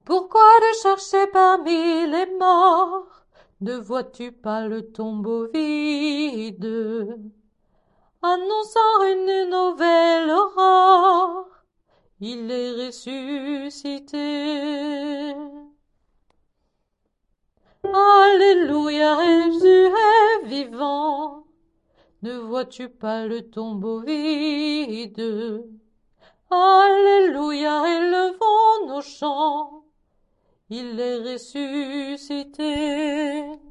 Pourquoi te chercher parmi les morts? Ne vois-tu pas le tombeau vide, annonçant une nouvelle aurore? Il est ressuscité. Alléluia, Jésus est vivant. Ne vois-tu pas le tombeau vide? Alléluia, élevons nos chants. Il est ressuscité.